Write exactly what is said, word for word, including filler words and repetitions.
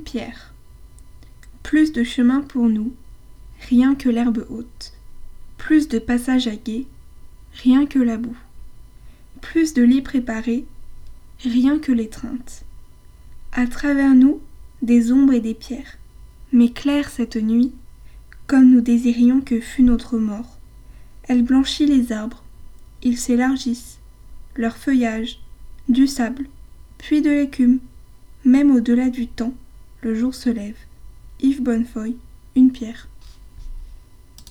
pierre. Plus de chemin pour nous, rien que l'herbe haute. Plus de passages à gué, rien que la boue. Plus de lits préparés, rien que l'étreinte. À travers nous, des ombres et des pierres. Mais claire cette nuit, comme nous désirions que fût notre mort. Elle blanchit les arbres, ils s'élargissent, leur feuillage, du sable, puis de l'écume. Même au-delà du temps, le jour se lève. Yves Bonnefoy, une pierre.